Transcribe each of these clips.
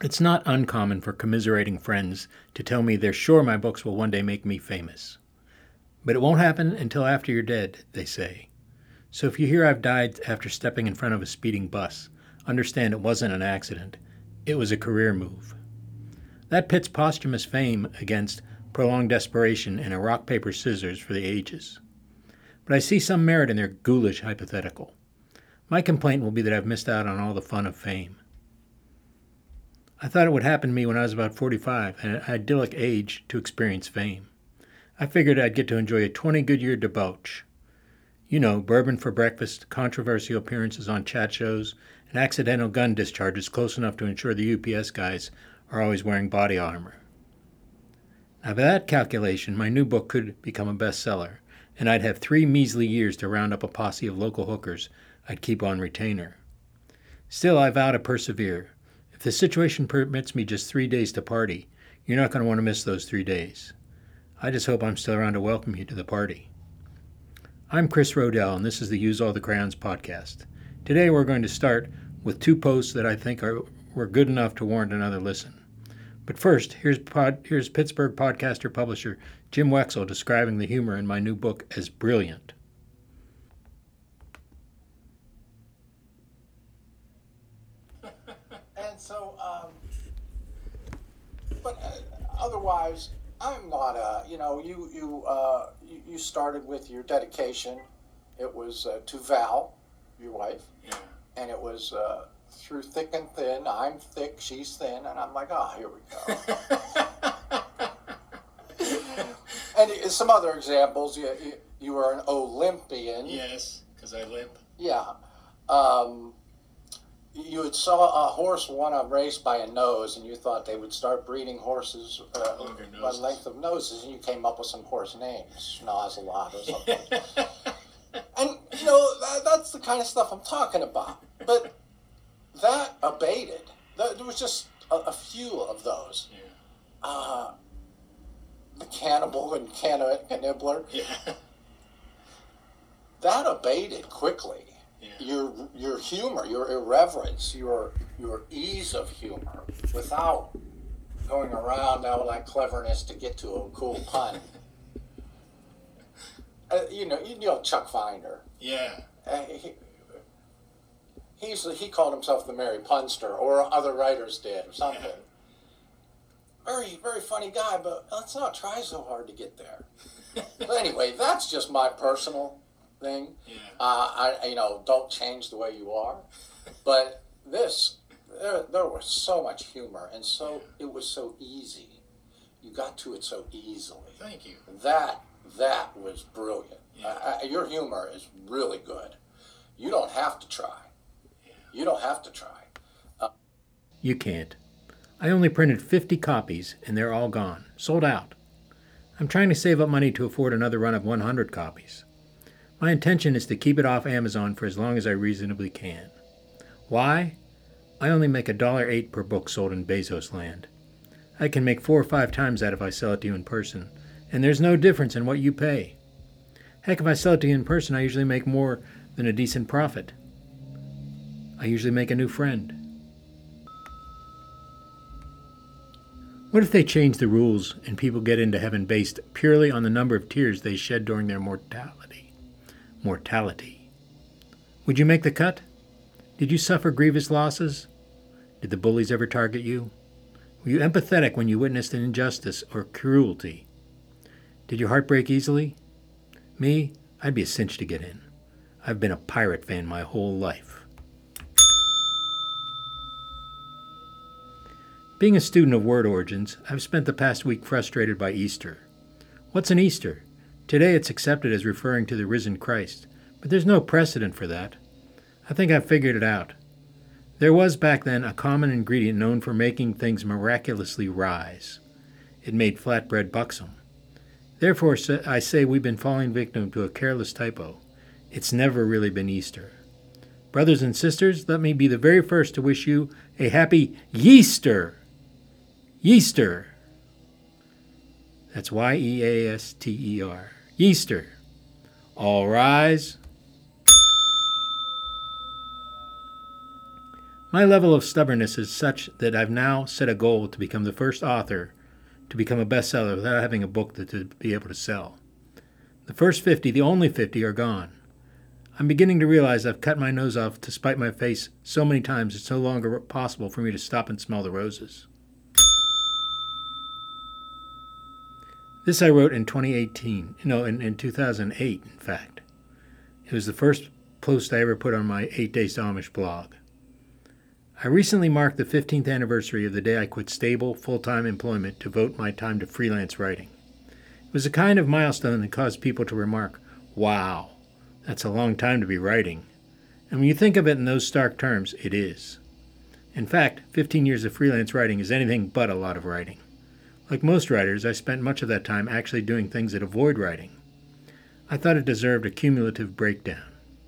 It's not uncommon for commiserating friends to tell me they're sure my books will one day make me famous. But it won't happen until after you're dead, they say. So if you hear I've died after stepping in front of a speeding bus, understand it wasn't an accident. It was a career move. That pits posthumous fame against prolonged desperation and a rock, paper, scissors for the ages. But I see some merit in their ghoulish hypothetical. My complaint will be that I've missed out on all the fun of fame. I thought it would happen to me when I was about 45, an idyllic age to experience fame. I figured I'd get to enjoy a 20-good-year debauch. You know, bourbon for breakfast, controversial appearances on chat shows, and accidental gun discharges close enough to ensure the UPS guys are always wearing body armor. Now, by that calculation, my new book could become a bestseller, and I'd have 3 measly years to round up a posse of local hookers I'd keep on retainer. Still, I vow to persevere. If the situation permits me just 3 days to party, you're not going to want to miss those 3 days. I just hope I'm still around to welcome you to the party. I'm Chris Rodell, and this is the Use All the Crayons podcast. Today we're going to start with 2 posts that I think were good enough to warrant another listen. But first, here's Pittsburgh podcaster publisher Jim Wexell describing the humor in my new book as brilliant. And so, otherwise, I'm not you started with your dedication. It was to Val, your wife. Yeah. And it was through thick and thin. I'm thick, she's thin, and I'm like, here we go. And some other examples. You were an Olympian. Yes, because I limp. Yeah. You had saw a horse won a race by a nose, and you thought they would start breeding horses by length of noses, and you came up with some horse names, Schnoz-a-lot or something. And, that's the kind of stuff I'm talking about. But that abated. There was just a few of those. Yeah. The cannibal and Cannibler. Yeah. That abated quickly. Yeah. Your humor, your irreverence, your ease of humor, without going around now like cleverness to get to a cool pun. You know Chuck Finder. Yeah. He called himself the Merry Punster, or other writers did, or something. Yeah. Very, very funny guy, but let's not try so hard to get there. But anyway, that's just my personal thing. Yeah. Don't change the way you are. But there was so much humor, and it was so easy. You got to it so easily. Thank you. That was brilliant. Yeah. Your humor is really good. You don't have to try. Yeah. You don't have to try. You can't. I only printed 50 copies, and they're all gone. Sold out. I'm trying to save up money to afford another run of 100 copies. My intention is to keep it off Amazon for as long as I reasonably can. Why? I only make $1.08 per book sold in Bezos land. I can make 4 or 5 times that if I sell it to you in person, and there's no difference in what you pay. Heck, if I sell it to you in person, I usually make more than a decent profit. I usually make a new friend. What if they change the rules and people get into heaven based purely on the number of tears they shed during their mortality? Would you make the cut? Did you suffer grievous losses? Did the bullies ever target you? Were you empathetic when you witnessed an injustice or cruelty? Did your heart break easily? Me, I'd be a cinch to get in. I've been a pirate fan my whole life. Being a student of word origins, I've spent the past week frustrated by Easter. What's an Easter? Today it's accepted as referring to the risen Christ, but there's no precedent for that. I think I've figured it out. There was back then a common ingredient known for making things miraculously rise. It made flatbread buxom. Therefore, I say we've been falling victim to a careless typo. It's never really been Easter. Brothers and sisters, let me be the very first to wish you a happy Yeaster. Yeaster. That's Yeaster. Yeaster. All rise. My level of stubbornness is such that I've now set a goal to become the first author to become a bestseller without having a book to be able to sell. The first 50, the only 50, are gone. I'm beginning to realize I've cut my nose off to spite my face so many times it's no longer possible for me to stop and smell the roses. This I wrote in 2018. No, in 2008, in fact. It was the first post I ever put on my 8 Days to Amish blog. I recently marked the 15th anniversary of the day I quit stable, full-time employment to devote my time to freelance writing. It was a kind of milestone that caused people to remark, "Wow, that's a long time to be writing." And when you think of it in those stark terms, it is. In fact, 15 years of freelance writing is anything but a lot of writing. Like most writers, I spent much of that time actually doing things that avoid writing. I thought it deserved a cumulative breakdown.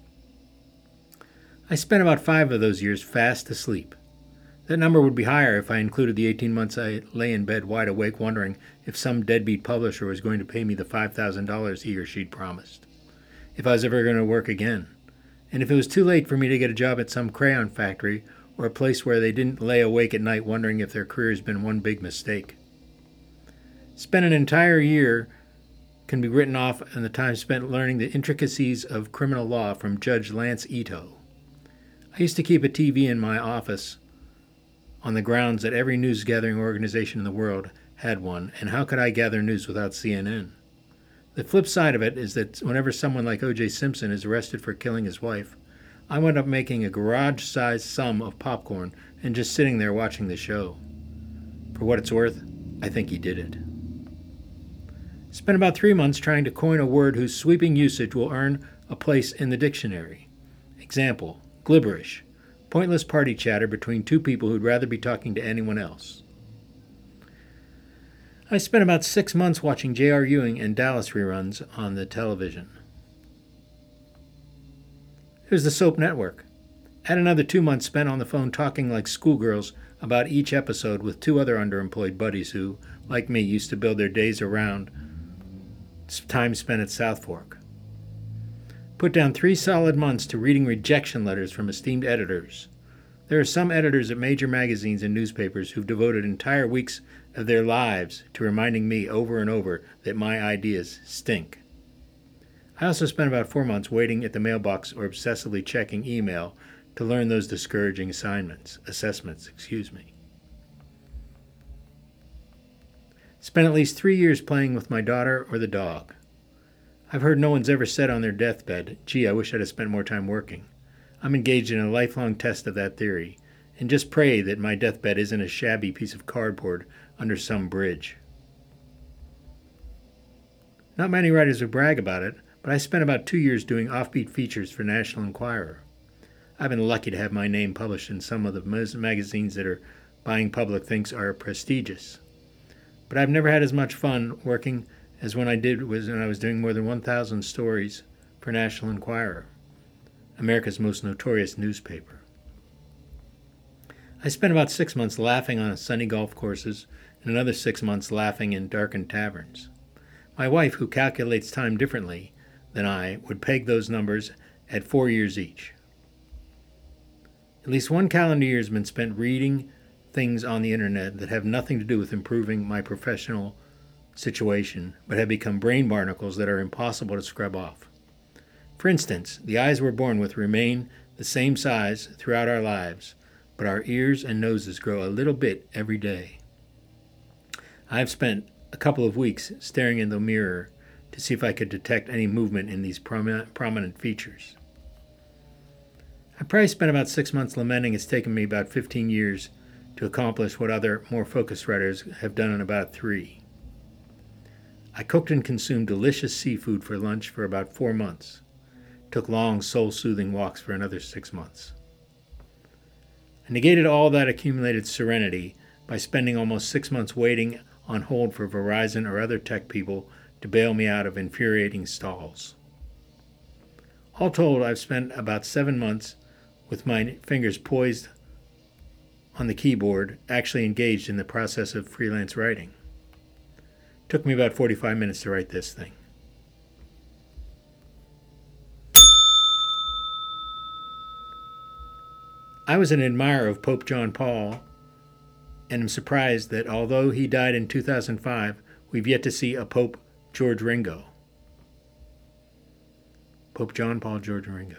I spent about 5 of those years fast asleep. That number would be higher if I included the 18 months I lay in bed wide awake wondering if some deadbeat publisher was going to pay me the $5,000 he or she'd promised, if I was ever going to work again, and if it was too late for me to get a job at some crayon factory or a place where they didn't lay awake at night wondering if their career has been one big mistake. Spend an entire year can be written off and the time spent learning the intricacies of criminal law from Judge Lance Ito. I used to keep a TV in my office on the grounds that every news-gathering organization in the world had one, and how could I gather news without CNN? The flip side of it is that whenever someone like O.J. Simpson is arrested for killing his wife, I wound up making a garage-sized sum of popcorn and just sitting there watching the show. For what it's worth, I think he did it. Spent about 3 months trying to coin a word whose sweeping usage will earn a place in the dictionary. Example, glibberish, pointless party chatter between two people who'd rather be talking to anyone else. I spent about 6 months watching J.R. Ewing and Dallas reruns on the television. It was the Soap Network. Add another 2 months spent on the phone talking like schoolgirls about each episode with 2 other underemployed buddies who, like me, used to build their days around time spent at South Fork. Put down 3 solid months to reading rejection letters from esteemed editors. There are some editors at major magazines and newspapers who've devoted entire weeks of their lives to reminding me over and over that my ideas stink. I also spent about 4 months waiting at the mailbox or obsessively checking email to learn those discouraging assessments. Spent at least 3 years playing with my daughter or the dog. I've heard no one's ever said on their deathbed, "Gee, I wish I'd have spent more time working." I'm engaged in a lifelong test of that theory, and just pray that my deathbed isn't a shabby piece of cardboard under some bridge. Not many writers would brag about it, but I spent about 2 years doing offbeat features for National Enquirer. I've been lucky to have my name published in some of the magazines that our buying public thinks are prestigious. But I've never had as much fun working as when I was doing more than 1,000 stories for National Enquirer, America's most notorious newspaper. I spent about 6 months laughing on sunny golf courses and another 6 months laughing in darkened taverns. My wife, who calculates time differently than I, would peg those numbers at 4 years each. At least 1 calendar year has been spent reading things on the internet that have nothing to do with improving my professional situation, but have become brain barnacles that are impossible to scrub off. For instance, the eyes we're born with remain the same size throughout our lives, but our ears and noses grow a little bit every day. I've spent a couple of weeks staring in the mirror to see if I could detect any movement in these prominent features. I probably spent about 6 months lamenting it's taken me about 15 years to accomplish what other, more focused writers have done in about 3. I cooked and consumed delicious seafood for lunch for about 4 months. Took long, soul-soothing walks for another 6 months. I negated all that accumulated serenity by spending almost 6 months waiting on hold for Verizon or other tech people to bail me out of infuriating stalls. All told, I've spent about 7 months with my fingers poised on the keyboard, actually engaged in the process of freelance writing. Took me about 45 minutes to write this thing. I was an admirer of Pope John Paul and am surprised that although he died in 2005, we've yet to see a Pope George Ringo. Pope John Paul George Ringo.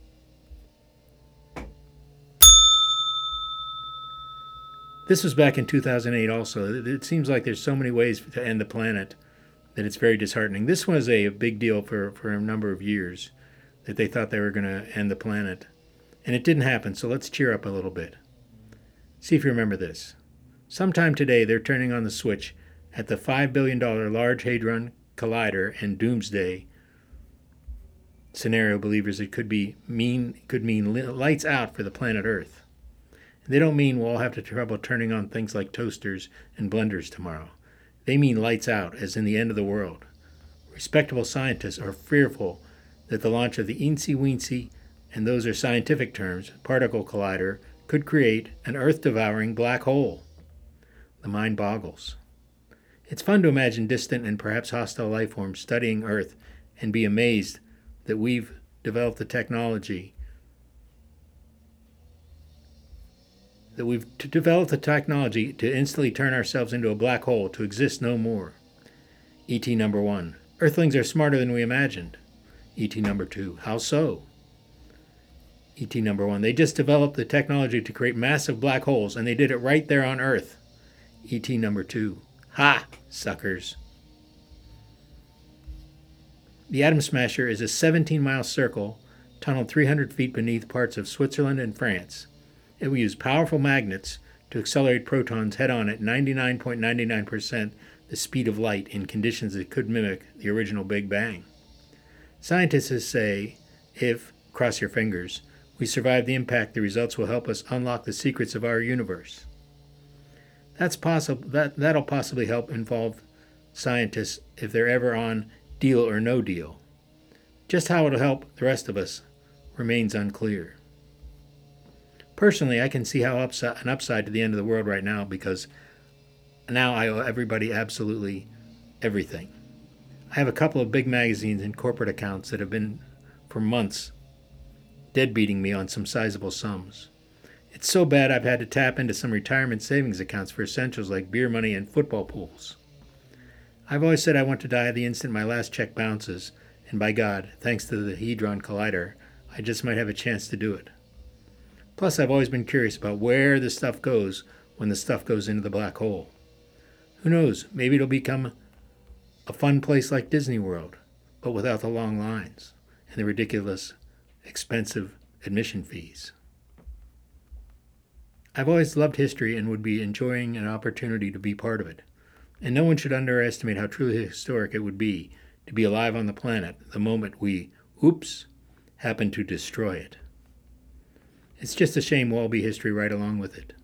This was back in 2008 also. It seems like there's so many ways to end the planet that it's very disheartening. This was a big deal for a number of years, that they thought they were going to end the planet. And it didn't happen, so let's cheer up a little bit. See if you remember this. Sometime today, they're turning on the switch at the $5 billion Large Hadron Collider, and doomsday scenario believers, it could mean lights out for the planet Earth. They don't mean we'll all have to trouble turning on things like toasters and blenders tomorrow. They mean lights out, as in the end of the world. Respectable scientists are fearful that the launch of the eensy-weensy, and those are scientific terms, particle collider could create an Earth-devouring black hole. The mind boggles. It's fun to imagine distant and perhaps hostile life forms studying Earth and be amazed that we've developed the technology to instantly turn ourselves into a black hole to exist no more. E.T. number 1. Earthlings are smarter than we imagined. E.T. number 2. How so? E.T. number 1. They just developed the technology to create massive black holes, and they did it right there on Earth. E.T. number 2. Ha! Suckers. The Atom Smasher is a 17-mile circle tunneled 300 feet beneath parts of Switzerland and France. It will use powerful magnets to accelerate protons head-on at 99.99% the speed of light in conditions that could mimic the original Big Bang. Scientists say if, cross your fingers, we survive the impact, the results will help us unlock the secrets of our universe. That'll possibly help involve scientists if they're ever on Deal or No Deal. Just how it'll help the rest of us remains unclear. Personally, I can see how an upside to the end of the world right now, because now I owe everybody absolutely everything. I have a couple of big magazines and corporate accounts that have been, for months, deadbeating me on some sizable sums. It's so bad I've had to tap into some retirement savings accounts for essentials like beer money and football pools. I've always said I want to die the instant my last check bounces, and by God, thanks to the Hadron Collider, I just might have a chance to do it. Plus, I've always been curious about where the stuff goes when the stuff goes into the black hole. Who knows, maybe it'll become a fun place like Disney World, but without the long lines and the ridiculous, expensive admission fees. I've always loved history and would be enjoying an opportunity to be part of it. And no one should underestimate how truly historic it would be to be alive on the planet the moment we, happen to destroy it. It's just a shame we'll all be history right along with it.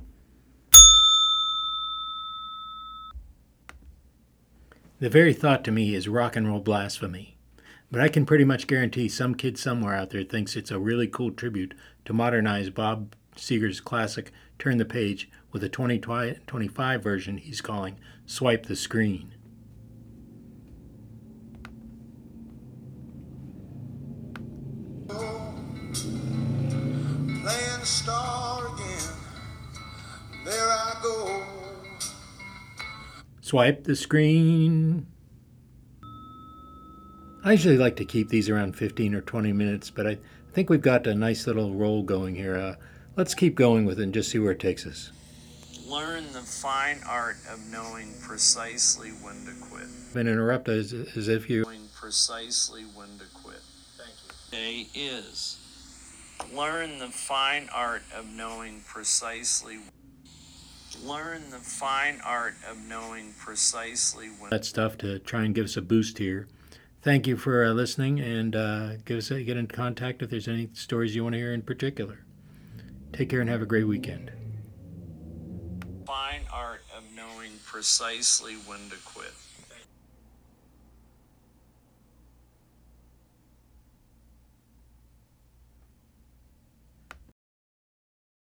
The very thought to me is rock and roll blasphemy. But I can pretty much guarantee some kid somewhere out there thinks it's a really cool tribute to modernize Bob Seger's classic Turn the Page with a 2025 version he's calling Swipe the Screen. Playing star again, there I go. Swipe the screen. I usually like to keep these around 15 or 20 minutes, but I think we've got a nice little roll going here. Let's keep going with it and just see where it takes us. Learn the fine art of knowing precisely when to quit. And interrupt as if you... Knowing precisely when to quit. Thank you. Today is learn the fine art of knowing precisely. Learn the fine art of knowing precisely when. That stuff to try and give us a boost here. Thank you for listening, and get in contact if there's any stories you want to hear in particular. Take care and have a great weekend. Fine art of knowing precisely when to quit.